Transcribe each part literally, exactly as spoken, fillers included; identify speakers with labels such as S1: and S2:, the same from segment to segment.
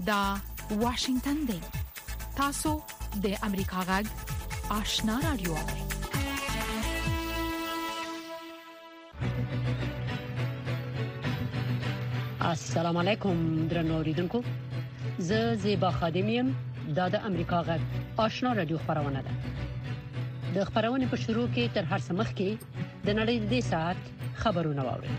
S1: دا واشنگتن دی. تاسو د امریکا غږ آشنا رادیو.
S2: السلام علیکم درنو اوریدونکو. زه زیبا خادمیم د امریکا غږ آشنا رادیو خبرونه ده. د خبرونې په شروع کې تر هر څه مخکې د نړۍ د ساعت خبرونه واورئ.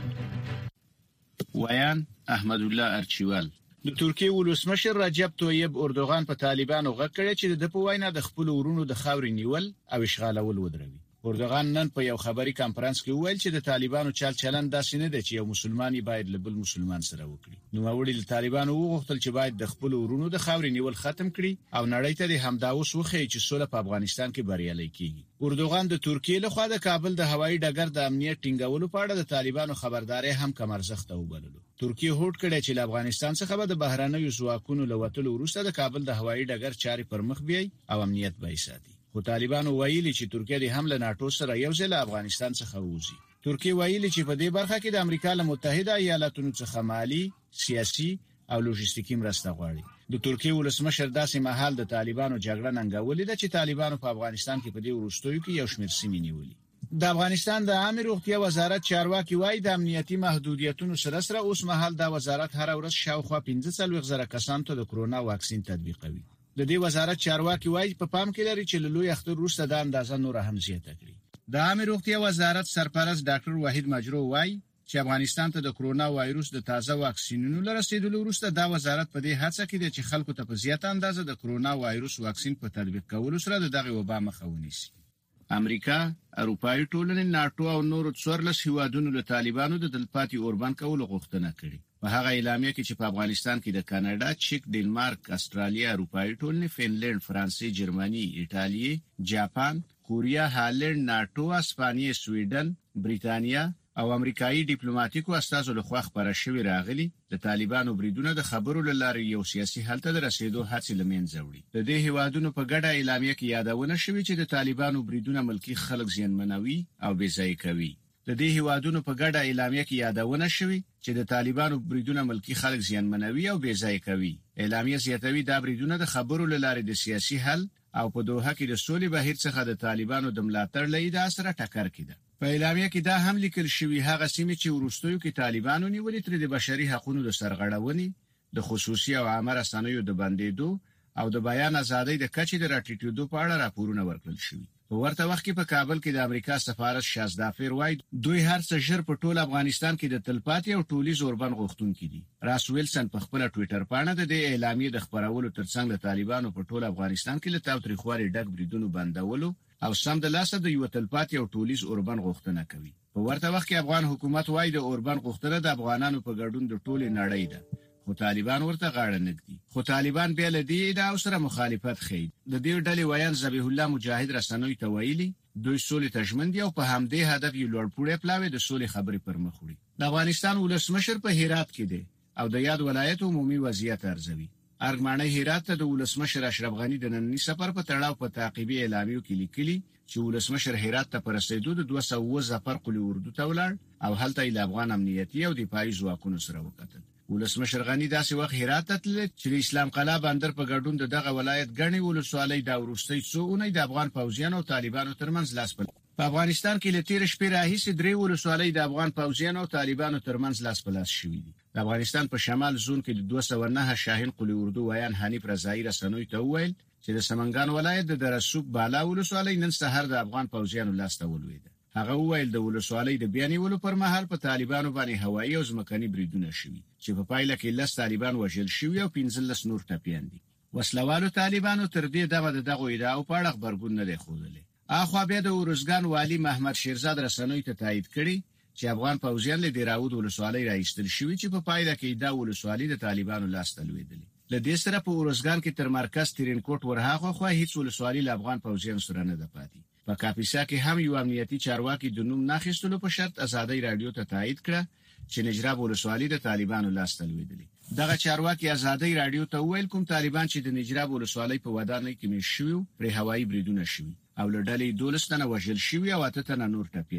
S3: ویان احمد الله ارچیوال. د ترکیه ولسمشر رجب طیب اردوغان په طالبانو غږ کړی چې د په وینا د خپل ورونو د خاورې نیول او اشغالول ودروي. اردوغان نن په یو خبري کانفرنس کې وویل چې د طالبانو چل چلند داسې نه دی چې یو مسلمانۍ باید له بل مسلمان سره وکړي. نو وړي له طالبانو وغوښتل چې باید د خپل ورونو د خاورې نیول ختم کړي او نړۍ ته د همداوس وخی چې سوله په افغانستان کې بریالي کیږي. اردوغان د ترکیه له خوا د کابل د هوایي ډګر د امنیت ټینګولو په اړه د طالبانو خبرداري هم کم ارزښت وبللو. ترکیه هوډ کړی چې له افغانستان څخه به د بهرانيو ځواکونو له وټلو وروسته د کابل د هوایي ډګر چاري پر مخ بیاي او امنیت به ساتي. خو طالبانو ویلي چې ترکیه د حمله ناتو سره یو ځل افغانستان څخه وځي. ترکیه ویلي چې په دې برخه کې د امریکا له متحده ایالاتونو څخه مالی، سیاسي او لوجستیکي مرسته غواړي. د ترکیه ولسمشر داسې مهال د طالبانو جګړه ننګولې ده چې طالبانو په افغانستان کې په دې وروستیو کې یو شمېر سیمې نیولې. د افغانستان د عامه روغتیا وزارت چارواکي وایي د امنیتي محدودیتونو سره سره اوس مهال د وزارت هر ورځ شاوخوا پنځه څلوېښت زره کسانو ته د کرونا واکسین تطبیقوي. د دې وزارت چارواکي وایي په پام کې لري چې له لوی اختر وروسته د اندازه نور هم زیاته کړي. د عامه روغتیا وزارت سرپرست ډاکټر وحید مجرو وایي چې افغانستان ته د کرونا وایروس د تازه واکسینونو لرسیدلو وروسته د وزارت په دې هڅه کې دی چې خلکو ته په زیاته اندازه د کرونا وایروس واکسین په تطبیق کولو سره دغه وبا مخه ونیسي. امریکا، اروپایي ټولنې، ناتو او نورو څوارلس هیوادونو له طالبانو د تلپاتې اوربان کولو غوښتنه کړې. په هغه اعلامیه کې چې په افغانستان کې د کاناډا، چیک، ډنمارک، استرالیا، اروپایي ټولنې، فنلند، فرانسې، جرمني، ایټالیا، جاپان، کوریا، هالند، ناتو، اسپانیا، سویډن، بریتانیا او امریکایي ډیپلوماټیکو استازو له خوا خبره شوې راغلي د طالبانو بریدونه د خبرو لاره یو سیاسي حل ته رسیدو هڅې لمنځه وړي. د دې هیوادونو په ګډه اعلامیه کې یادونه شوې چې د طالبانو بریدونه ملکی خلک زیانمنوي او بې ځای کوي. د دې هیوادونو په ګډه اعلامیه کې یادونه شوې چې د طالبانو بریدونه ملکی خلک زیانمنوي او بې ځای کوي. اعلامیه زیاتوي دا بریدونه د خبرو لاره د سیاسي حل او په دوحه کې د سولې بهیر څخه د طالبانو د ملاتړ لید سره ټکر کړي. په اعلامیه کې دا هم لیکل شوی هغه سیمې چې ورستیو کې طالبانو نیولې تر د بشري حقوقو د سرغړونې، د خصوصي او عامه رسنیو د بندیدو او د بیان ازادۍ د کچې د راټیټېدو په اړه راپورونه ورکړل شوي. په ورته وخت کې په کابل کې د امریکا سفارت شازدافر وایي دوی هر څه ژر په ټول افغانستان کې د تلپاتې او ټولیز اوربان غوښتونکي دي. راس ویلسن په خپل ټوئیټر باندې د دې اعلامیې د خبرولو ترڅنګ د طالبانو په ټول افغانستان کې له تاوتریخوالي ډک بریدونو بندولو او سم د لاسه د یو تلپاتې او ټولیز اوربان غوښتنه کوي. په ورته وخت کې افغان حکومت وایي د اوربان غوښتنه د افغانانو په ګډون د ټولې نړۍ ده. خو طالبان ورته غاړه نږدي. خو طالبان بیا له دې ادعا سره مخالفت کوي. د دې ډلې ویان ذبیح الله مجاهد رسنوي ته ویلي دوی سولې تجمن دي او په همدې هدف یو لوړ پوړې پلاوي د سولې خبرې پر مخ وړي. د افغانستان ولسمشر په هرات کې دی او د یاد ولایت عمومي وضعیت ارزوي. ارګمانه هرات ته د ولسمشر اشرف غنی د نننی سفر په تړاو په تعقیبي اعلامیو کې لیکلي چې ولسمشر هرات ته پر رسیدو د دوه سوه اووه ظفر قلی اردو ته ولاړ او هلته د افغان امنیتي او دفاعي ځواکونو سره وکتل. ولسمشر غنی داسې وخت هرات ته تللی چې اسلام قلعه بندر په ګډون دغه ولایت غنی ولسوالۍ د ورستۍ څوونه د افغان پوځیانو او طالبانو ترمنځ لاس په په افغانستان کې لتیر شپې راهیسې درې ولسوالۍ د افغان پوځیانو او طالبانو ترمنځ لاس په لاس شوې دي. د افغانستان په شمال زون کې د دوه سوه نه شاهین قلی اردو ویان حنیف رضایی رسنوي ته وویل چې د سمنګان ولایت د درسوک بالا ولسوالۍ نن سهار د افغان پوځیانو لاس ته ولوېده. هغه وویل د ولسوالۍ د بیانولو پر مهال په طالبانو باندې هوایي او ځمکني بریدونه شوي چې په پایله کې لس طالبان وژل شوي او پنځلس نور ټپیان دي. وسلوالو طالبانو تر دې دغه دغه ادعا په اړه خبرګون نه دی ښودلی. اخوا بیا د ورزګان والی محمد شیرزاد رسنوي ته تایید کړي چې افغان پوځیان له دیراود ولسوالۍ راایستل شوي چې په پایله کې دا ولسوالۍ د طالبانو لاس ته لوېدلې. له دې سره په ورزګان کې تر مرکز ترینکوټ ورهاخوا خو هیڅ ولسوالۍ له افغان پوځیان سره نه ده پاتې. په کاپیسا کې هم یو امنیتي چارواکي د نوم ناخیستلو په شرط ازادۍ رادیو ته تایید کړه چې نجراب ولسوالۍ د طالبانو لاس ته لوېدلې. دغه چارواکي ازادۍ رادیو ته ویل کوم طالبان چې د نجراب ولسوالۍ په ودانۍ کې مشوي پر هوایي بریدونه شوي او له ډلې دولس تنه وژل شوي او اته تنه نور ټپیان دي.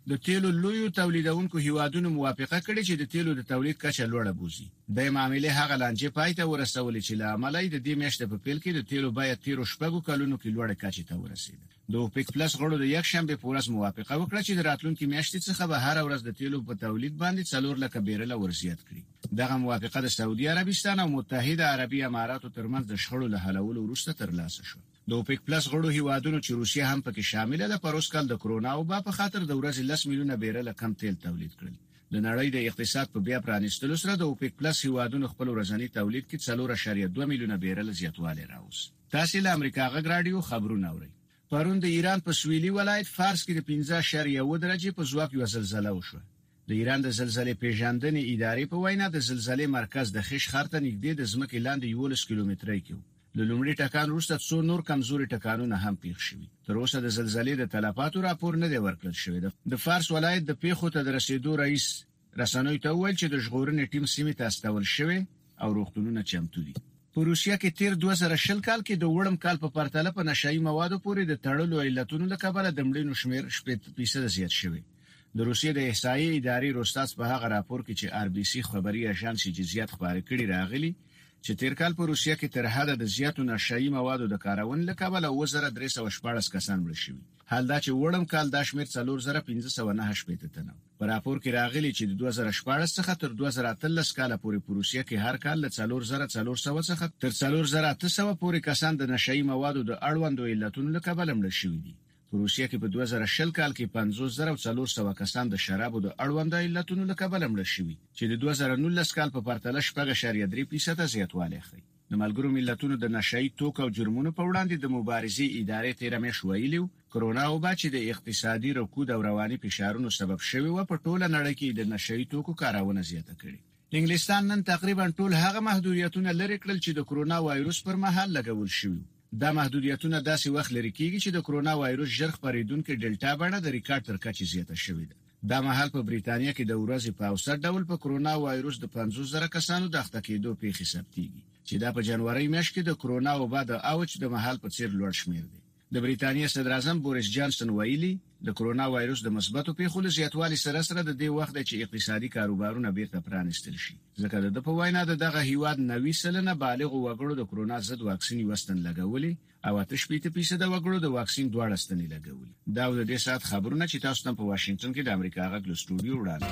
S3: د تیلو لویو تولیدونکو هیوادونو موافقه کړې چې د تیلو د تولید کچه لوړه بوزي. د معاملې هغه لانجه پای ته ورسولې چې له عمله د دې میاشتې په پیل کې د تیلو بیه تیرو شپږو کلونو کې لوړه کچه ته ورسېده. د اوپک پلس غړو د یک شنبه په ورځ موافقه وکړه چې د راتلونکي میاشتې څخه به هر ورځ د تیلو په تولید باندې څلور لکه بیرله ورزیات کړي. دغه موافقه د سعودي عربستان او متحده عربي اماراتو ترمنځ د شخړو له حلولو وروسته ترلاسه شو. د اوپک پلس غړو هیوادونو چې روسیه هم پکې شامل ده په روس کال د کرونا او با په خاطر د ورځې لس میلیونه بیرله کم تیل تولید کړل. د نړۍ د اقتصاد په بیا پرانیستلو سره د اوپک پلس هیوادونو خپل ورځنی تولید کې څلور اعشاریه دوه میلیونه بیرله زیاتوالی راوست. تاسو له امریکا غږ رادیو خبرونه اورئ. پرون د ایران په سویلي ولایت فارس کې د پنځه اعشاریه اووه درجه په ځواک یو زلزلہ وشوه. د ایران د زلزلې پیژندنې ادارې په وینا د زلزلې مرکز د خش خرطه نږدې د ځمکې لاندې یولس کیلومترۍ کې و. د لومړي ټکان وروسته څو نور کمزوري ټکانونه هم پیښ شوي. تر اوسه د زلزلې د تلفاتو راپور نه دی ورکړل شوی. د فارس ولایت د پیښو ته د رسیدو رئیس رسنوي ته وویل چې د ژغورنې ټیم سیمې ته استول شوی او روغتونونه چمتو دي. په روسیه کې تیر دوه زره شل کال کې د وړم کال په پرتله په نشایي موادو پورې د تړلو علتونو له کبله د مړینو شمیر شپږ فیصد زیات شوی. د روسیې د احصایې ادارې روستاس په هغه راپور کې چې آر بي سي خبري اژانس جزئیات خبرې کړي راغلي چې تیر کال په روسیه کې تر حده د زیاتو نشایي موادو د کارونې له کبله اووه زره درې سوه شپاړس کسان مړه شوي. حال دا چې وړم کال دا شمیر څلور زره پنځه سوه نهه شپېته تنه. په راپور کې راغلي چې د دوه زره شپاړس څخه تر دوه زره اتلس کال پورې په روسیه کې هر کال له څلور زره څلور سوه څخه تر څلور زره اته سوه پورې کسان د نشایي موادو د اړوندو علتونو له کبله مړه شوي دي. په روسیه کې په دوه زره شل کال کې پنځوس زره څلور سوه کسان د شرابو د اړوندو علتونو له کبله مړه شوي چې د دوه زره نولس کال په پرتله شپږ اعشاریه درې فیصد زیاتوالی ښیي. د ملګرو ملتونو د نشایي توکو او جرمونو په وړاندې د مبارزې ادارې تیر میاشت ویلي کرونا وبا چې د اقتصادي رکود او رواني فشارونو سبب شوی و په ټوله نړۍ کې د نشایي توکو کارونه زیاته کړې. انګلستان نن تقریبا ټول هغه محدودیتونه لرې کړل چې د کرونا وایروس پر مهال لګول شوی. دا محدودیتونه داسې وخت لري کیږي چې د کرونا وایروس ژر خپرېدونکو ډیلټا بڼه د ریکارډ تر کچې زیاته شوې ده. دا مهال په بریتانیا کې د ورځې په اوسط ډول په کرونا وایروس د پنځوس زره کسانو د اخته کېدو پیښې ثبتېږي چې دا په جنوري میاشت کې د کرونا وبا د اوج د مهال په څیر لوړ شمیر دی. د بریتانیا صدر اعظم بوریس جانسن ویلي د کرونا وایروس د مثبتو پیښو له زیاتوالي سره سره د دې وخت چې اقتصادي کاروبارونه بیرته پرانیستل شي. ځکه د په وینا دغه هیواد نوي سلنه بالغ وګړو د کرونا ضد واکسین وستن لګولي او اته شپېته فیصد وګړو د واکسین دواړه ستنې لګولي. دا د دې سات خبرونه چې تاسو ته په واشنگټن کې د امریکا غږ له سټوډیو وړاندې.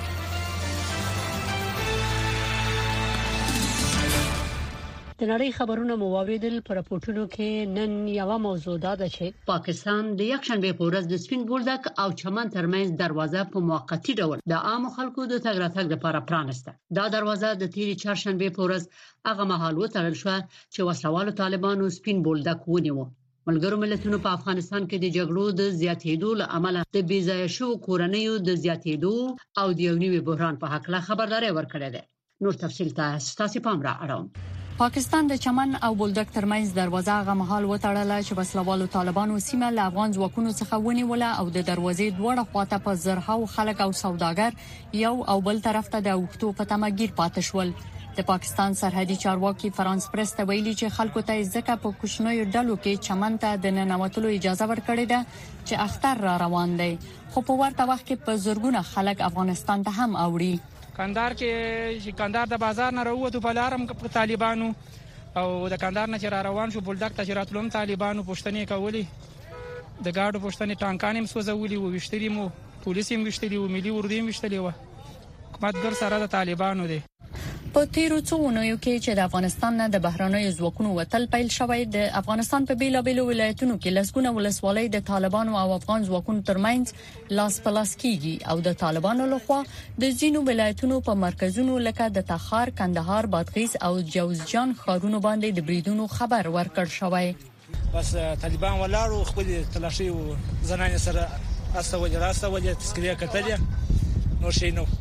S2: د نړۍ خبرونه مو واوریدل. پر راپورټونو کې نن یو موضوع ده چې پاکستان د یک شنبه په ورځ د سپین بولدک او چمن ترمنځ دروازه په موقتی ډول د عام خلکو د تګ راتګ لپاره پرانسته. دا دروازه د تیری چهارشنبه په ورځ هغه مهال وتړل شو چې وسلوالو طالبانو سپین بولدک ونیو. ملګرو ملتونو په افغانستان کې د جګړو د زیاتېدو له امله د بیځایه شو کورنیو د زیاتېدو او د یو نوي بحران په حق لا خبرداري ورکړه ده. نور تفصیل تاسو پام را اړوم.
S4: پاکستان د چمن او بولدک ترمنځ دروازه غو مهال وتړله چې وسلوالو طالبانو سیمه له افغان ځواکونو څخه ونیوله او د دروازې دوړه خواته په زرهاو خلک او سوداګر یو او بل طرف ته د وختو په تمګیر پاتې شول. د پاکستان سرحدي چارواکي فرانس پریس ته ویلي چې خلکو ته ځکه په کوچنیو ډلو کې چمن ته د ننوتلو اجازه ورکړې ده چې اختر را روان دی، خو په ورته وخت کې په زرګونه خلک افغانستان ته هم اوړي.
S5: کندهار کې چې کندهار د بازار نه راووتو په لارم په طالبانو او د کندهار نه چې را روان شو بولدک ته چې راتلوم طالبانو پښتنې کولې، د گاډو پښتنې ټانکان هم سوځولي وو، وشتري مو پولیس هم وشتري وو، ملي اردو هم وشتري وو. حکومتګر سره د طالبانو دی.
S4: په تیرو څو اونیو کې چې د افغانستان نه د بهراني ځواکونو وتل پیل شوی، د افغانستان په بیلابېلو ولایتونو کې لسګونه ولسوالۍ د طالبانو او افغان ځواکونو ترمنځ لاس پلاس کیږي او د طالبانو لخوا د ځینو ولایتونو په مرکزونو لکه د تخار، کندهار، بادغیس او جوزجان ښارونو باندې د بریدونو خبر ورکړ شوی.
S5: بس طالبان ولاړو خپل تلاشي او زنانه سره استوجه راستوجه تسکریه کتلې نو شي نو.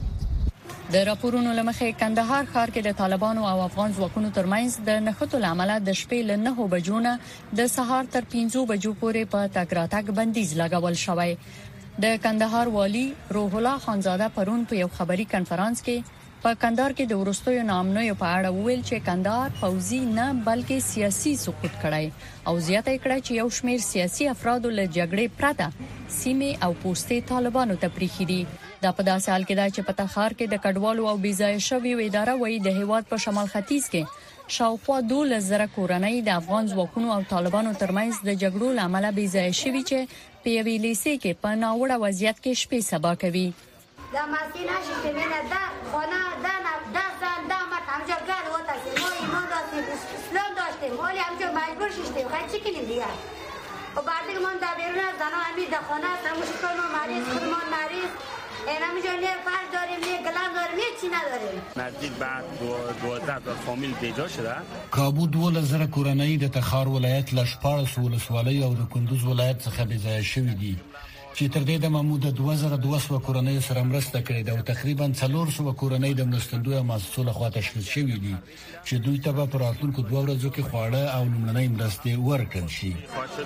S4: د راپورونو لمخې کندهار ښار کې د طالبانو او افغان ځواکونو ترمنځ د نښتو لامل د شپې له نهو بجو نه د سهار تر پنځو بجو پورې په تګ راتګ بندیز لګول شوی. د کندهار والی روح الله خانزاده پرون په یو خبري کنفرانس کې په کندهار کې د ورستیو نامنوي په اړه ویل چې کندهار پوځي نه بلکې سیاسي سقوط کړای او زیاته کړه چې یو شمېر سیاسي افراد له جګړې پرته سیمه او پوستې طالبانو ته پریخي دي. دا په داسې حال کې ده چې په تخار کې د کډوالو او بيځای شویو اداره وایي د هیواد په شمال ختیځ کې شاوخوا دولس زره کورنۍ د افغان ځواکونو او طالبانو ترمنځ د جګړو لامل بيځای شوي چې په یوې لیسې کې په ناوړه وضعیت کې شپې سبا کوي.
S6: دا ماشینا چې مینه دا خونه دا نه دا ځان دا ما همجا ګال وته چې مو یې نو داسې سلام داشته مو یې همجا مجبور شته خای چی کنیم دیگه و بعد من دا بیرون از زنان همین دا خونه تموش کنم مریض خودمان مریض این همینجا نه فرش داریم نه گلم داریم نه چی نداریم.
S7: نزدیک بعد دوازده تا فامیل پیدا شده.
S8: کابو دولس زره کورنۍ د تخار ولایت لشپارس ولسوالۍ او د کندوز ولایت څخه بيځای شوې دي چې تر دې د محمود دوه زره دوه سوه کورنۍ سره مرسته کړې ده او تقریبا څلور سوه کورنۍ د مرستندوی مؤسسو لخوا تشخیص شوې دي چې دوی ته په راتلونکو دوه ورځو کې خواړه او لومړنۍ مرستې ورکړل شي.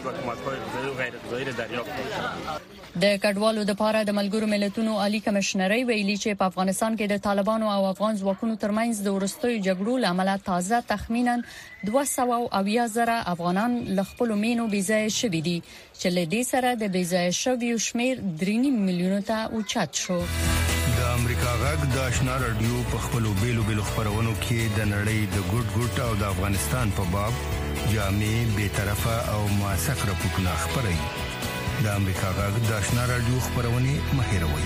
S4: د کډوالو د پاره د ملګرو ملتونو عالی کمشنري ویلي چې په افغانستان کې د طالبانو او افغان ځواکونو ترمنځ د ورستیو جګړو لامل تازه تخمینا دوه سوه اویا زره افغانان ل خپل مینو بيځای شوي دي چې له دې سره د بيځای شویو شمیر درې میلیونو ته اوچت شو.
S9: د امریکا غږ د آشنا رادیو په خپلو بیلو بیلو خبرونو کې د نړۍ د ګډ ګډ او د افغانستان په باب جامع به طرفه او موثق راپورټونه خبري. د امریکا غږ د آشنا رادیو خبرونه مهیروي.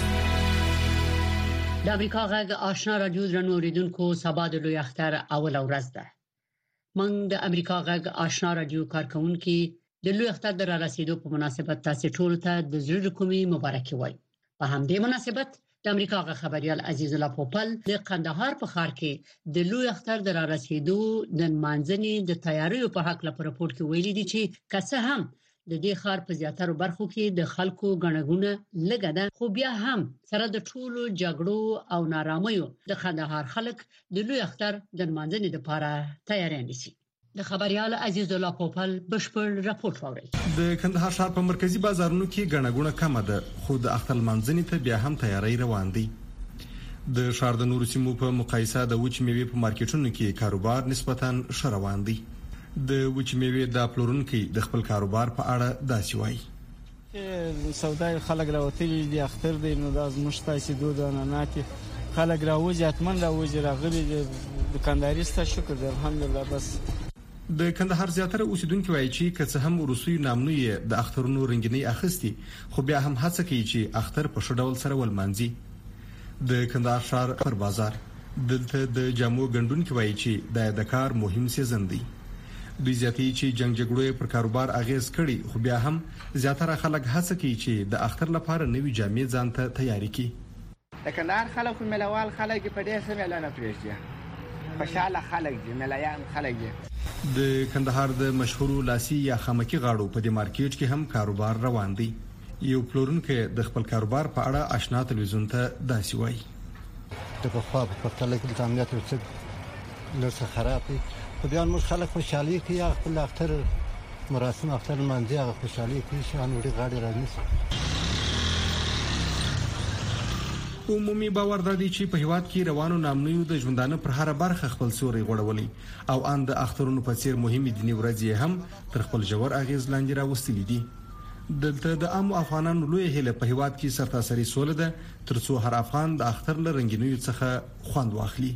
S2: د امریکا غږ آشنا رادیو درنو اوریدونکو سبا د لوی اختر اول ورځ ده. من د امریکا غږ آشنا رادیو کارکونکو د لوی اختر د را رسیدو په مناسبت تاسو ټول ته د زړه کومي مبارکي وایم. په همدې مناسبت د امریکا غږ خبريال عزیز الله پوپل د قندهار په ښار کې د لوی اختر د را رسیدو د منځني د تیاریو په حق لپاره رپورټ کې ویلي دي چې کسه هم د دې ښار په زیاتره برخو کې د خلکو غنغونه لګه ده خو بیا هم سره د ټولو جګړو او نارامیو د قندهار خلک د لوی اختر د منځني لپاره تیاری نیسي. د خبريال عزیز الله پوپل بشپړ راپورټ ووري.
S10: د کندهار ښار په مرکزی بازارونو کې غنغونه کم ده خو د اختر منځني ته بیا هم تیاری روان دي. د ښار د نورو سیمو په مقایسه د وچ میوې په مارکیټونو کې کاروبار نسبتاً ښه روان دي. د وچ میوې د پلورونکو د خپل کاروبار په اړه داسې وایي.
S11: سودای خلک راوتلي دي اختر دی نو د زمشت تاسو دوه ناناتي خلک راوځي اتمن راوځي راغلي دکانداري ست شکر دی الحمدلله. بس
S10: د کندهار زیاتره اوسیدونکو وایي چې کڅ هم روسي نامنوي د اخترونو رنگینی اخستي خو بیا هم هڅه کوي چې اختر په شډول سره ولمانځي. د کندهار ښار پر بازار دلته د جامو ګندونکو وایي چې د دکار مهم سیزن دی. دوی زیاتې چې جنگ جګړو پر کاروبار اغیز کړي خو بیا هم زیاتره خلک هڅه کوي چې د اختر لپاره نوې جامې ځان ته تیاری کړي.
S12: د کندهار خلک ملوال خلک په دې سم اعلان پرېږدي. خوشاله خلک دي ملایان خلک دي.
S10: د کندهار د مشهور لاسي یا خامکی غاړو په دې مارکیټ کې هم کاروبار روان دی. یو پلورونکو د خپل کاروبار په اړه آشنا تلویزیون ته داسې وایي.
S13: د په خوا په پرتله کې د امنیت څخه لږ خراب دي. خو بیا موږ خلک خوشحالي کوي خپل اختر مراسم اختر منځي هغه خوشحالي کوي شان وړي غاړي رانیسي.
S10: عمومي باور د دې چې په هیواد کې روانو نامنوي د ژوندانه پر هر برخه خپل سوري غوړولي او ان د اخترونو په څیر مهمه دیني ورځې هم تر خپل جوړ اغیز لاندې راوستلې دي. دلته د عام افغانانو لوی هله په هیواد کې سرتاسري سول ده ترڅو هر افغان د اختر لرنګینیو څخه خوند واخلي.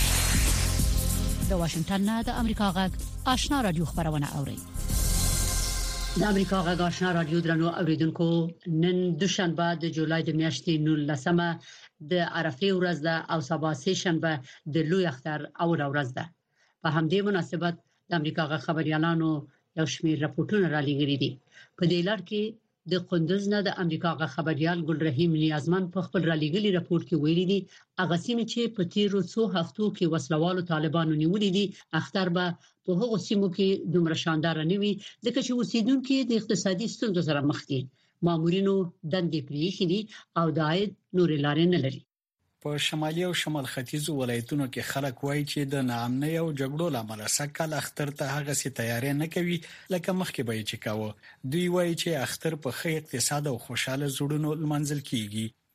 S2: د واشنگټن نه د امریکا غږ آشنا رادیو خبرونه اوري. د امریکا غږ آشنا رادیو درنو اوریدونکو نن دوشنبه د جولای د میاشتې نولسمه د عرفه ورځ ده او سبا سه شنبه د لوی اختر اول ورځ ده. په همدې مناسبت د امریکا غږ خبريالانو یو شمېر راپورټونه را لېږلي دي. په دې لړ کې د قندوز نه د امریکا غږ خبريال ګل رحیم نیازمن په خپل را لېږلي راپور کې ویلي دي هغه سیمه چې په تیرو څو هفتو کې وسلوالو طالبانو نیولې دي اختر به په هغو سیمو کې دومره شاندار نه وي ځکه چې اوسیدونکو د اقتصادي ستونزو سره مخ دي. مامورینو دندې پریښې دي او د عاید نورې لارې نه لري.
S3: په شمالي او شمال ختیځو ولایتونو کې خلک وایي چې د ناامنۍ او جګړو لامل سکهال اختر ته هغه سي تیاری نه کوي لکه مخکې به چې کاوه. دوی وایي چې اختر په ښه اقتصاد او خوشاله زړونو لمانځل کیږي.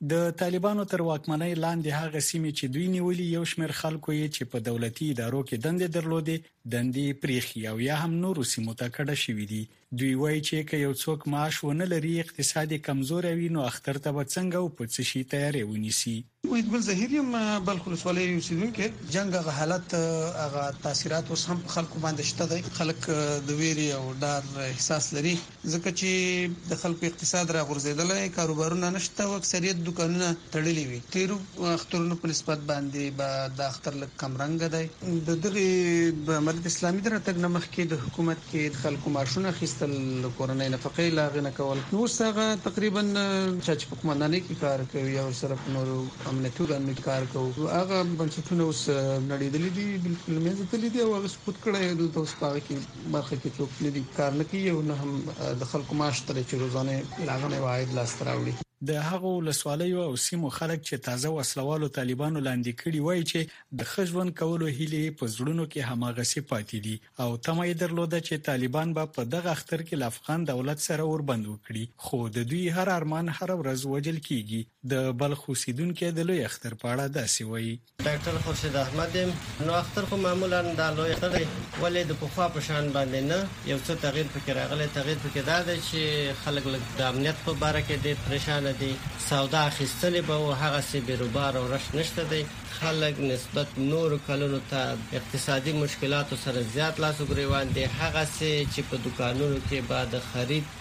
S14: د طالبانو تر واکمنۍ لاندې هغه سیمې چې دوی نیولې یو شمېر خلکو یې چې په دولتي ادارو کې دندې درلودې دندې پریخي او یا هم نورو سیمو ته کډه شوې دي. دوی وایي چې که یو څوک معاش ونه لري اقتصادي کمزوري وي نو اختر ته به څنګه او په څه شي تیاری ونیسي.
S15: وید بل ظاهریم بلخ ولسوالۍ اوسیدونکو جنگ غ حالت هغه تاثیرات اوس هم خلکو باندې شته دي. خلک د ویري او ډار احساس لري ځکه چې د خلکو اقتصاد را غورځیدل، کاروبارونه نشته او اکثریت دکانونه تړلي وي. تیرو اخترونو په نسبت باندې به د اختر لک کم رنګ دی. د دغه د امارت اسلامي درته نمخ کې د حکومت کې خلکو معاشونه خستل کورنۍ نفقې لاغنه کول. نو څنګه تقریبا چې په کومندانۍ کې کار کوي او سره په نورو امنیتي باندې کار کوي هغه بنسټونه اوس نړیدلې دي، بالکل مېزه تللی دي او هغه سقوط کړی دی. د اوس پاره کې برخه کې څوک نه دي کار نه کوي او نه هم د خلکو معاش ترې چې روزانه لاغنه واحد لاس تراوړي.
S14: د هغو ولسوالیو او سیمو خلک چې تازه وسلوالو طالبانو لاندې کړي وایي چې د خژون کولو هیلې په زړونو کې هماغسي پاتې دي او تمه یې درلوده چې طالبان به په دغه اختر کې د افغان دولت سره وربند وکړي، خو د دوی هر ارمان هر ورځ وجل کیږي. د بلخ اوسیدونکو د لوی اختر په اړه داسې وایي.
S16: ډاکټر خورشید احمد نو اختر خو معمولا د لوی اختر ولې د پخوا په شان باندې نه یو څه تغییر پکې راغلی. تغییر پکې دا دی چې خلک د امنیت په اړه کې ډېر پریشان دي. سودا اخیستلې به هغه سي بیروبار او رش نشته دی. خلک نسبت نور کلونو ته اقتصادي مشکلاتو سره زیات لاس وګریوان دي. هغه سي چې په دکانونو کې بعد خرید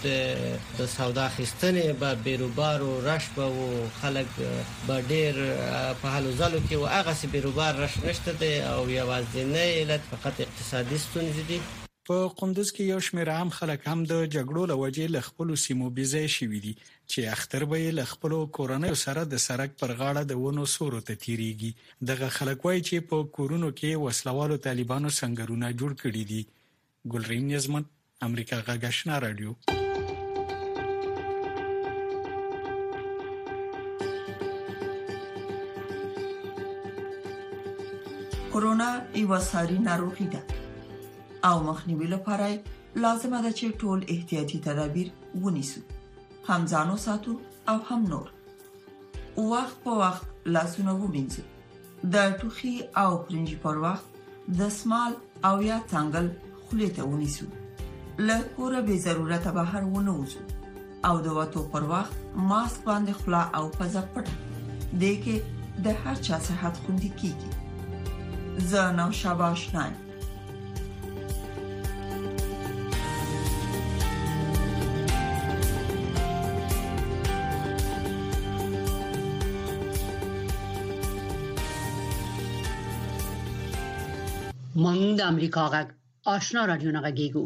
S16: د سودا اخیستنې به بیروبار او رش به خلک به ډېر په حالو ځلو کې او هغه سي بیروبار رش نشته دی او یوازینی علت فقط اقتصادي ستونزې دي.
S14: په قندوز کې یو شمېر عام خلک هم د جګړو لوجې له خپل سیمو بيځای شوي دي چې اختر به له خپل کورنۍ سره د سړک پر غاړه د ونو سورو ته تیریږي. دغه خلک وایي چې په کورونو کې وسلوالو طالبانو سنگرونه جوړ کړي دي. ګلرین نظمن، امریکا غږ آشنا رادیو.
S17: کرونا یو ساري ناروغي ده او مخنیوي لپاره لازمه ده چې ټول احتیاطي تدابیر ونیسو، هم ځانو ساتو او هم نور. وخت په وخت لاسونه ومینځو، د ټوخي او پرنجي پر وخت د سمال او یا څنګل خولې ته ونیسو. له کوره به ضرورت بهر ونه وځو او د وټو پر وخت ماسک باندې خلا او پزه پټ دې کې د هر چا صحت خوندي کیږي. زه نو شاباش نه
S2: مونږ د امریکا غږ آشنا رادیو نه غږیږو.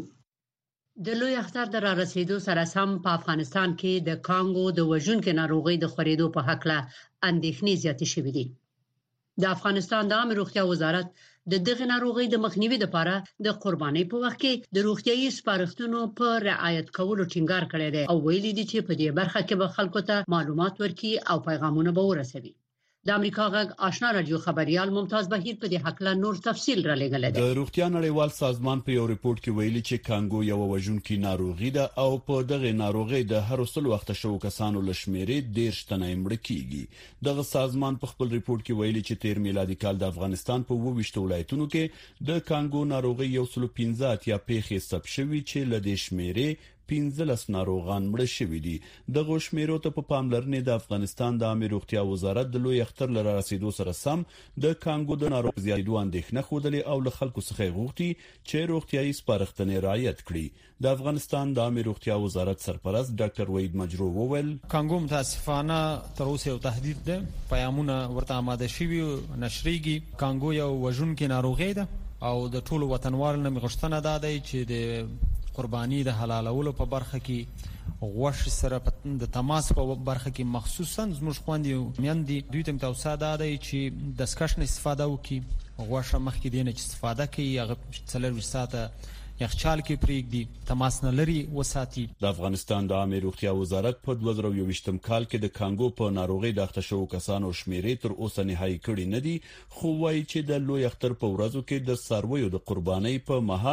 S2: د لوی اختر در رسیدو سره سم په افغانستان کې د کانګو د وژونکو ناروغي د خورېدو په حق له اندېښنې زیاتې شوې دي. د افغانستان د عامه روغتیا وزارت د دغه ناروغي د مخنیوي لپاره د قربانۍ په وخت کې د روغتيایي سپارښتنو په رعایت کولو ټینګار کړی دی او ویلي دي چې په دې برخه کې به خلکو ته معلومات ورکړي او پیغامونه به ورسوي. د امریکا غږ آشنا رادیو خبريال ممتاز بهیر په دې حق له نور تفصیل را لګل دی.
S18: د روغتیا نړیوال سازمان په یو ریپورت کې ویلي چې کانګو یو وژونکي ناروغي ده او په دغه ناروغي د هر وسل وخت شو کسانو لشمیرې ډیر شتنه مړ کیږي. دغه سازمان په خپل ریپورت کې ویلي چې تیر میلادي کال د افغانستان په وویشت ولایتونو کې د کانګو ناروغي یو سل پنځه یا پیښې ثبت شوې چې لدې شمیرې پنځلس ناروغان مړ شوي دي. د غوښمېرو ته په پاملرنې د افغانستان د عامه روغتیا وزارت د لوی اختر لره رسیدو سره سم د کانګو د ناروغ زیاتېدو اندېښنه خوده او له خلکو څخه غوښتي چې روغتيایي سپارښتنې رعایت کړي. د افغانستان د عامه روغتیا وزارت سرپرست ډاکټر وحید مجرو وویل
S19: کانګو متاسفانه تر اوسه یو تهدید ده، پیامونه ورته آماده شوي نشریږي. کانګو یو وژونکي ناروغي ده او د ټولو وطنوالو نه مغشتنه ده چې د قرباني د حلالولو په برخه کې غوښ سره د تماس په برخه کې مخصوصا زموږ خويندې میندې دوی ته توصیه ده چې د سکشن استفاده وکړي. غوښه مخکې دینه چې استفاده کوي هغه څلور ساعته یخچال کې پریږدي، تماس نه لري وساتي.
S18: د افغانستان د عامه روغتیا وزارت په دوه زره یوویشتم کال کې د کانګو په ناروغي د اخته شو کسانو شمیرې تر اوسه نهایی کړي نه دي، خو وايي چې د لوی اختر په ورځو کې د سرویو د قربانۍ په محل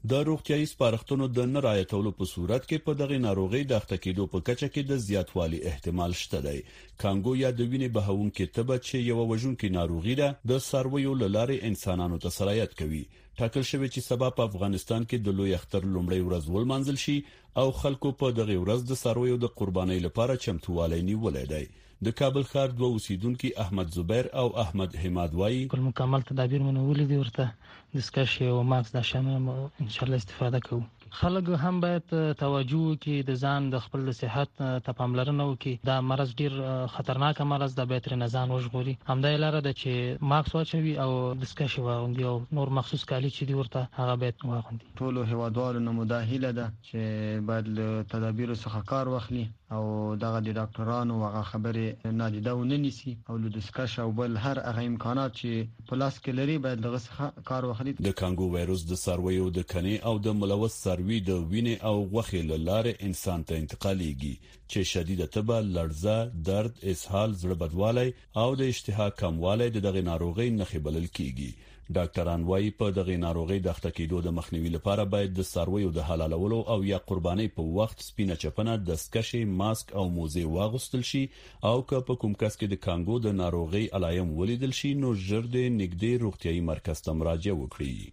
S18: د روغتيایي سپارښتنو د نه رعایتولو په صورت کې په دغه ناروغي د اخته کېدو په کچه کې د زیاتوالي احتمال شته دی. کانګو یا د وینې بهونکې تبه چې یو وژونکې ناروغي ده د څارویو له لارې انسانانو ته سرایت کوي. ټاکل شوی چې سبا په افغانستان کې د لوی اختر لومړی ورځ ولمانځل شي او خلکو په دغه ورځ د څارویو د قربانۍ لپاره چمتووالی نیولې دی. د کابل ښار دوه اوسیدونکو احمد زبیر او احمد حماد وایي
S20: کل مکمل تدابیر منولې دي ورته دسکشي او ماکس د شامل ان شاء الله استفاده کوو. خلک هم باید توجه وکړي د ځان د خپل صحت ته پاملرنه وکړي. دا مرض ډیر خطرناک مرض د بهتر نه ځان وژغوري. همدا لاره ده چې ماکس واچوي او دسکشي واغوندي او نور مخصوص کالی چې دی ورته هغه باید واغوندي.
S21: ټول هوادوالو نه مداهله ده چې باید تدابیر څخه کار واخلي او دغه د ډاکټرانو هغه خبره نادیده ونه نیسي او د دسکش او بل هر هغه امکانات چې په لاس کې لري باید دغه څخه کار واخلي.
S18: د کانګو وایروس د څارویو د کني او د ملوث څاروي د وینې او غوښې له لارې انسان ته انتقالېږي چې شدیده تبه، لړزه، درد، اسهال، زړه بدوالی او د اشتها کموالی د دغه ناروغۍ نښې بلل کیږي. ډاکټران وايي په دغه ناروغۍ د اخته کېدو د مخنیوي لپاره باید د څارویو د حلالولو او یا قربانۍ په وخت سپینه چپنه، دستکشې، ماسک او موزې واغوستل شي او که په کوم کس کې د کانګو د ناروغۍ علایم ولیدل شي نو ژر د نږدې روغتيایي مرکز ته مراجعه وکړي.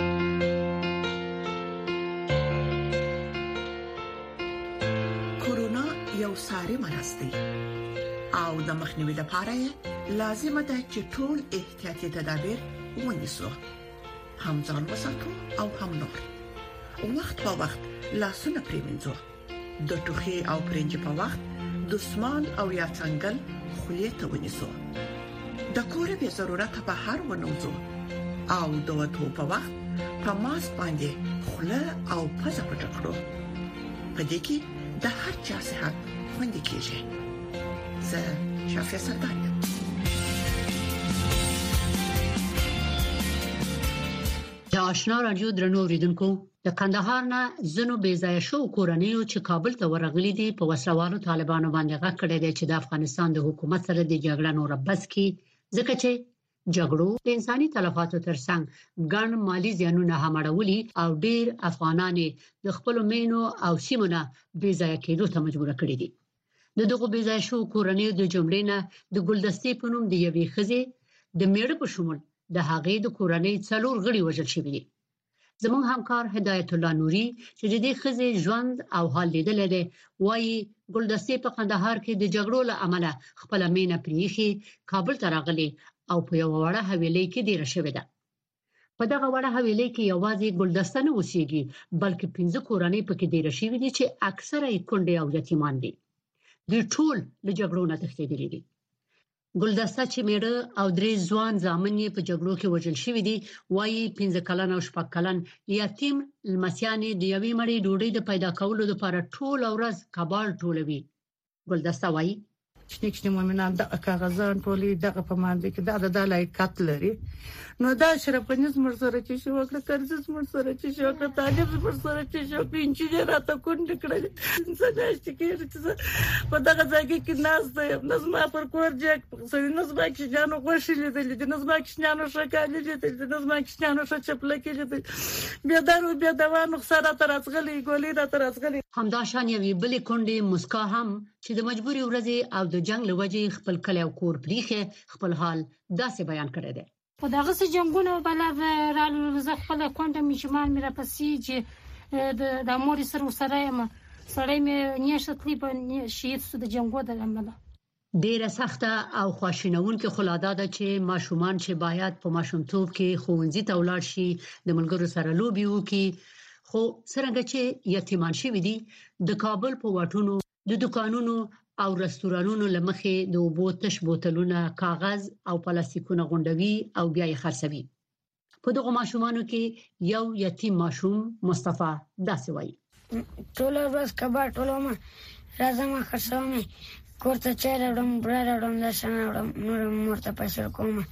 S17: کورونا یو ساري مرض دی او د مخنیوي لپاره لازم ده چې ټول احتیاطي تدابیر ونیسو. هم ځان وساتو او هم نور. وخت په وخت لاسونه پریمنځو. د ټوخي او پرنج په وخت دستمال او یا څنګل خولې ته ونیسو. د کور به ضرورت په هر ونوځو او د وټو په وخت په ماسک باندې خوله او پزه پټ کړو. په دې کې د هر چا صحت خوندي کیږي. زه شافیا سردار یم.
S2: د آشنا رادیو درنو اوریدونکو د کندهار نه زنو بې ځای شو کورنیو چې کابل ته ورغلي دي په وسلوالو طالبانو باندې غږ کړی دی چې د افغانستان د حکومت سره د جګړې نور بس کی ځکه چې جګړو د انساني تلفاتو ترڅنګ ګڼ مالی زیانونه هم اړولي او ډیر افغانان د خپل مینو او سیمونه بې ځای کېدو ته مجبور کړي دي. د دغه بې ځای شو کورنیو د جملې نه د ګلدستې په نوم د یوې ښځې د میړه په شمول د هغې د کورنۍ څلور غړي وژل شوي دي. زموږ همکار هدایت الله نوري چې د دې ښځې ژوند او حال لیدلی دی وایي ګلدستې په کندهار کې د جګړو له امله خپله مینه پرېښې کابل ته راغلې او په یوه وړه حویلۍ کې دېره شوې ده. په دغه وړه حویلۍ کې یوازې ګلدسته نه اوسېږي بلکې پنځه کورنۍ پکې دېره شوي دي چې اکثره یې کونډې او یتیمان دي. دوی ټول له جګړو نه تښتېدلي دي. ګلدسته چې میړه او درې ځوان زامن یې په جګړو کې وژل شوي دي وایي پنځه کلن او شپږ کلن یتیم لمسیان د یوې مړۍ ډوډۍ د پیدا کولو لپاره ټوله ورځ کباړ ټولوي. ګلدسته وایي
S22: شنه شنه مومنان د کاغذان ټولې دغه په مانده کې دا د لایقت لري. نو دا شرفنیز مرسره چې شو کړ کرزس مرسره چې شو کړ طالب مرسره چې شو کړ انجینر راته کونډ کړل. انسان نشته کې په دغه ځای کې ناز دی نظم پر کور جک سوي نظم کې جانو غوښې لیدل دي نظم کې جانو شکالې لیدل دي نظم کې جانو چپل کې لیدل بیا دارو بیا دوانو سره ترڅغلې ګولې را ترڅغلې.
S2: همدا شان یوې بلې کونډې مسکا هم چې د مجبوري ورځې او د جنگ لوجې خپل کلی او کور پریخه خپل حال داسې بیان کړی دی.
S23: په دغه سه جنگونو بل رالو زه خپل کونډه میشمان میرا پسې چې د د مور سره سره یم سره مې نیشتلی په شهید سو د جنگو د لمله.
S2: ډیره سخته او خواشینونکې خلاده ده چې ماشومان چې باید په ماشومتوب کې ښوونځي ته ولاړ شي د ملګرو سره لوبي وکړي خو څنګه چې یتیمان شوي دي د کابل په واټونو د دکانونو او رستورانونو لمخې د اوبو تش بوتلونه کاغذ او پلاستیکونه غونډوي او بیا یې خرڅوي. په دغه ماشومانو کې یو یتیم ماشوم مصطفی داسې وایي
S23: ټول ورځ کباړ ټولوم راځم خرڅوم کورته چای راوړم برا راوړم دا شان راوړم نور مور ته پیسې کوم.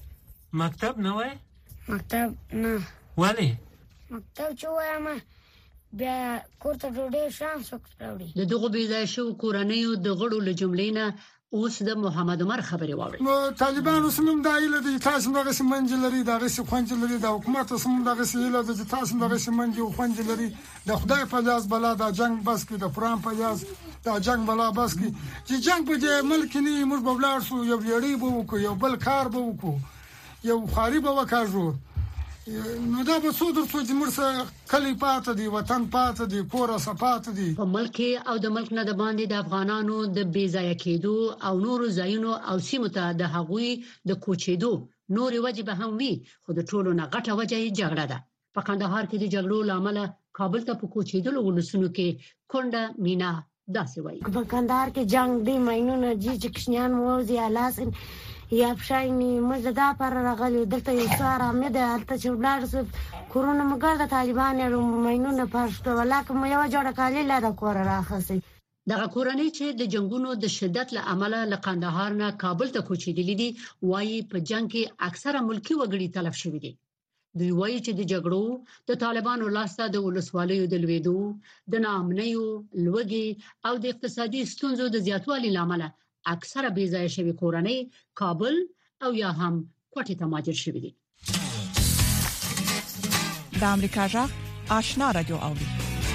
S24: مکتب نه وای؟
S23: مکتب نه.
S24: ولی؟
S23: مکتب چې وایم بیا کورته ډوډۍ شام څوک راوړي.
S2: د دغه بې ځای شو کورنیو د غړو له جملې نه اوس د محمد عمر خبري واوري.
S1: نو طالبانو سمم دایله د تاسو دغه سمنج لري دغه سخونج لري د حکومت سمم دغه سیله د تاسو دغه سمنج او خونج لري د خدای په لاس بلا د جنگ بس کې د قرآن په لاس د جنگ بلا بس کې چې جنگ په دې ملک نه موږ په بلار سو یو یړی بو کو یو بل کار بو کو یو خاري به وکړو نو دا به څو درڅو چې مرسه کلی پات دي وطن پات دي کور صفات دي
S2: په ملک او د ملک نه د باندې د افغانانو د بې ځای کېدو او نورو ځایونو او سیمو ته د هغوی د کوچېدو نورې وجې به هم وي خو د ټولو نه غټه وجه یې جګړه ده. په کندهار کې د جګړو لامل کابل ته په کوچېدلو ولسونو کې کونډه مینا داسې وایي.
S23: په کندهار کې جنگ دی ماینونه جی چې کښنیان موزي الاسن یا پښایني مزدا پر راغلی دلته یو سار امید هلته چې ولاړ کورونا مګر د طالبانو ماینونه پښته ولاکه مې یو جوړه کالی لاره کور راخسي.
S2: دغه کورنۍ چې د جنگونو د شدت له امله له قندهار نه کابل ته کوچېدلې دي وایي په جنگ کې اکثره ملکی وګړي تلف شوي دي. دوی وایي چې د جګړو د طالبانو لاسته د ولسوالیو د لویدو د ناامنیو لوږې او د اقتصادي ستونزو د زیاتوالي لامل اکثره بې ځای شوی کورنۍ کابل او یا هم کوټې ته مهاجر شوي دي.
S5: د امریکا جغ آشنا رادیو اوري.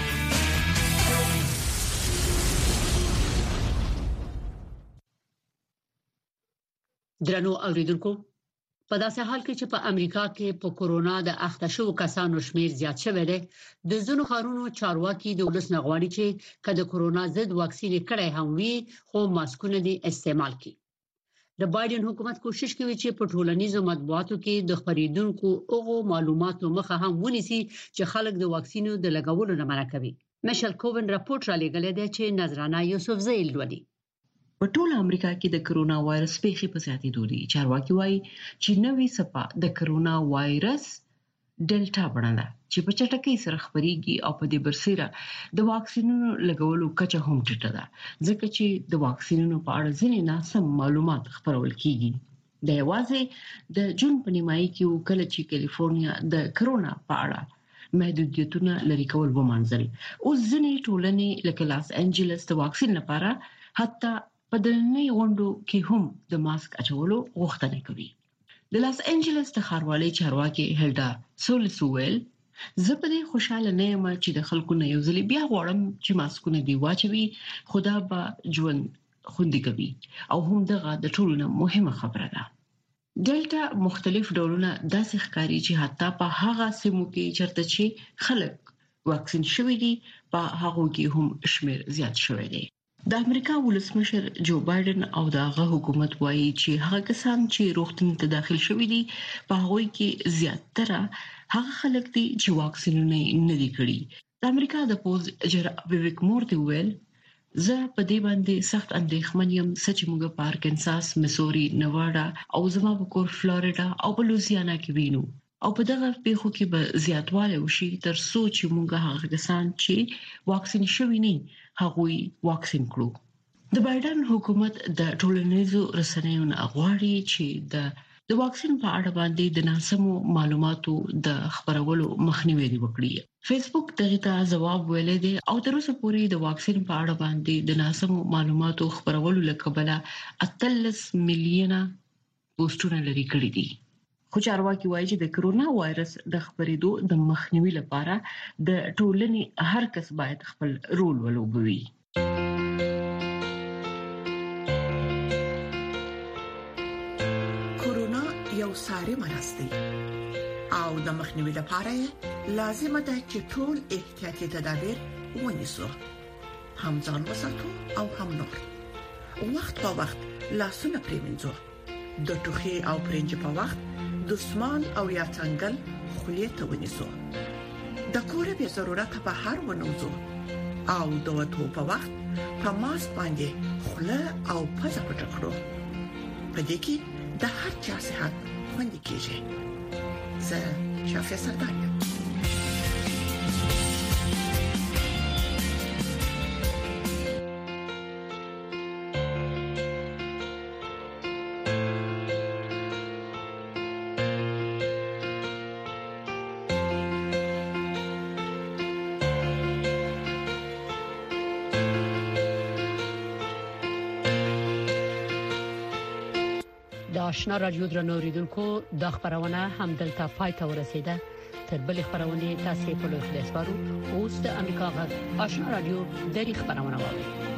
S2: درنو اوریدونکو په داسې حال کې چې په امریکا کې په کورونا د اخته شوو کسانو شمیر زیات شوی دی د ځینو ښارونو چارواکي د ولس نغواړي چې کله کورونا ضد واکسین کړي هم وي خو ماسکونه دي استعمال کړي. د بایدن حکومت کوشش کوي چې په ټولنیزو مطبوعاتو کې د خبرېدونکو اوغو معلوماتو مخه هم ونیسي چې خلک د واکسینو د لګولو نه منع کوي. مشل کوون راپورټ را لګلې دی چې نظرانه یوسف زیل ولي.
S6: په ټول امریکا کې د کرونا وایرس پیښې په زیاتېدو دي. چارواکي وایي چې نوې څپه د کرونا وایرس ډیلټا بڼه چې په چټکۍ سره خپريږي او په دې برسېره د واکسینونو لګولو کچه هم ټیټه ده ځکه چې د واکسینونو په اړه ځینې ناسم معلومات خپرول کیږي. د یوازې د جون په نیمایي کې وکړه چې کالیفورنیا د کرونا په اړه محدودیتونه لري کول ومنځل. اوس ځینې ټولنې لکه لاس انجلس د واکسین لپاره حتی په دننۍ غونډو کې هم د ماسک اچولو غوښتنه کوي. د لاس انجلس د ښاروالۍ چارواکي هیلډا سولسویل زه په دې خوشاله نه یم چې د خلکو نه یو ځل بیا غواړم چې ماسکونه دی واچوي خدا به ژوند خوندي کوي او هم دغه د ټولو نه مهمه خبره ده. ډیلټا مختلف ډولونه داسې ښکاري چې حتی په هغه سیمو کې چرته چې خلک واکسین شوي دي په هغه کې هم شمیر زیات شوی دی. د امریکا ولسمشر جو بایدن او دغه حکومت وایي چې هغه کسان چې روغتون ته داخل شوي دي په هغه کې زیاتره هغه خلک دي چې واکسینونه نه دي کړي. د امریکا د پوز جنرال ویویک مورتي ویل زه په دې باندې سخت اندېښمن یم چې موږ په ارکنساس، میسوري، نواډا او زما په کور فلوریډا او په لوزیانا کې وینو او په دغه پیښو کې به زیاتوالی وشي تر څو چې موږ هغه کسان چې واکسین شوي نه هغوی واکسین کړو. د بایدن حکومت د ټولنیزو رسنیو نه غواړي چې د د واکسین په اړه باندې د ناسمو معلوماتو د خبرولو مخنیوي وکړي. فیسبوک دغه ته جواب ویلي دی او تر اوسه پورې د واکسین په اړه باندې د ناسمو معلوماتو خبرولو لکبله اتلس میلیونه پوسټونه لري کړی دي. خو چارواکي وایي چې د کرونا وایرس د خبرېدو د مخنیوي لپاره د ټولنې هر کس باید خپل رول ولوبوي.
S7: کرونا یو ساري مرض دی او د مخنیوي لپاره لازم ده چې ټول احتیاطي تدابیر ونیسو. هم ځان وساتو او هم نور. وخت په وخت لاسونه پریمنځو. د ټوخي او پرنج په وخت دسمال او یا څنګل خولې ته ونیسو. د کور به ضرورت په هر ونوزو او د وټو په وخت په ماسک باندې خوله او پزه پټ کړو. په دې کې د هر چا صحت خوندي کیږي. زه شافعي سردار یم.
S2: د آشنا رادیو درنو اوریدونکو د خبرونه هم دلته پای ته ورسیده. تر بل خبرونه تاسو په لوي خلاص وارو اوس د امریکا غږ آشنا رادیو د خبرونه واوري.